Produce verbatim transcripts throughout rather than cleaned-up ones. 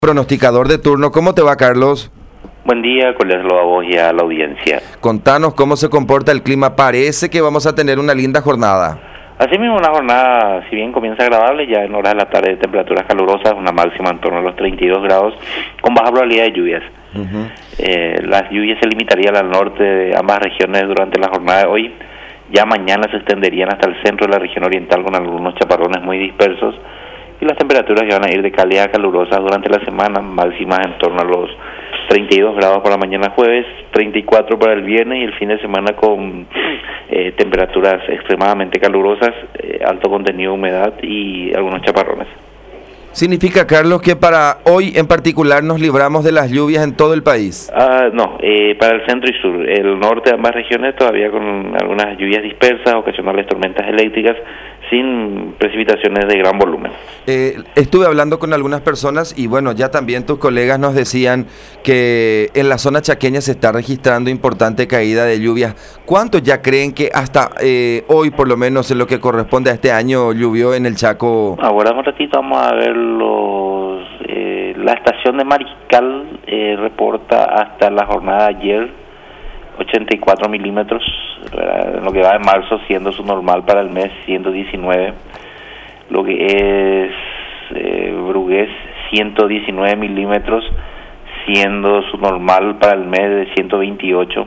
Pronosticador de turno, ¿cómo te va, Carlos? Buen día, colegas a vos y a la audiencia. Contanos cómo se comporta el clima. Parece que vamos a tener una linda jornada. Asimismo, una jornada, si bien comienza agradable, ya en horas de la tarde de temperaturas calurosas, una máxima en torno a los treinta y dos grados, con baja probabilidad de lluvias. Uh-huh. eh, las lluvias se limitarían al norte de ambas regiones durante la jornada de hoy. Ya mañana se extenderían hasta el centro de la región oriental con algunos chaparrones muy dispersos. Y las temperaturas ya van a ir de cálidas a calurosas durante la semana, máximas en torno a los treinta y dos grados para mañana jueves, treinta y cuatro para el viernes y el fin de semana con eh, temperaturas extremadamente calurosas, eh, alto contenido de humedad y algunos chaparrones. ¿Significa, Carlos, que para hoy en particular nos libramos de las lluvias en todo el país? Ah, no, eh, para el centro y sur. El norte de ambas regiones todavía con algunas lluvias dispersas, ocasionales tormentas eléctricas, sin precipitaciones de gran volumen. Eh, estuve hablando con algunas personas y bueno, ya también tus colegas nos decían que en la zona chaqueña se está registrando importante caída de lluvias. ¿Cuánto ya creen que hasta eh, hoy, por lo menos en lo que corresponde a este año, llovió en el Chaco? Ahora un ratito vamos a ver los... Eh, la estación de Mariscal eh, reporta hasta la jornada de ayer ochenta y cuatro milímetros, ¿verdad? En lo que va de marzo, siendo su normal para el mes ciento diecinueve. Lo que es eh, Brugués, ciento diecinueve milímetros, siendo su normal para el mes de ciento veintiocho.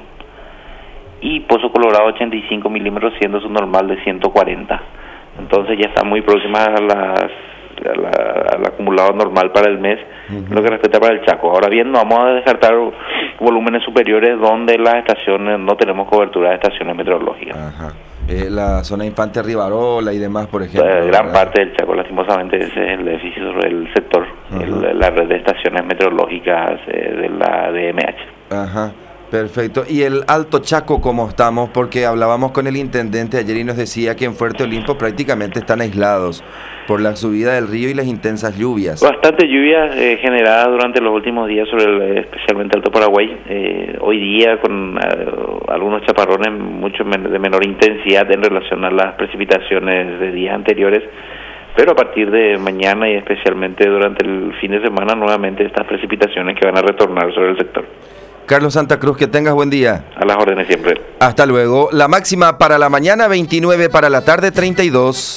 Y Pozo Colorado, ochenta y cinco milímetros, siendo su normal de ciento cuarenta. Entonces ya está muy próxima a las a la, al acumulado normal para el mes, uh-huh. Lo que respecta para el Chaco. Ahora bien, no vamos a descartar volúmenes superiores donde las estaciones no tenemos cobertura de estaciones meteorológicas. Ajá. Eh, la zona Infante Rivarola y demás, por ejemplo. Eh, gran parte del Chaco, lastimosamente, ese es el déficit sobre el sector, uh-huh. el, la red de estaciones meteorológicas eh, de la D M H. Ajá. Perfecto. ¿Y el Alto Chaco cómo estamos? Porque hablábamos con el intendente ayer y nos decía que en Fuerte Olimpo prácticamente están aislados por la subida del río y las intensas lluvias. Bastante lluvias eh, generadas durante los últimos días sobre el, especialmente Alto Paraguay. Eh, hoy día con uh, algunos chaparrones mucho men- de menor intensidad en relación a las precipitaciones de días anteriores. Pero a partir de mañana y especialmente durante el fin de semana nuevamente estas precipitaciones que van a retornar sobre el sector. Carlos Santa Cruz, que tengas buen día. A las órdenes siempre. Hasta luego. La máxima para la mañana veintinueve, para la tarde treinta y dos.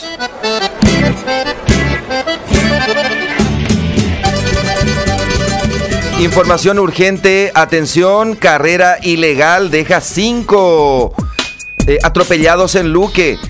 Información urgente, atención, carrera ilegal deja cinco eh, atropellados en Luque.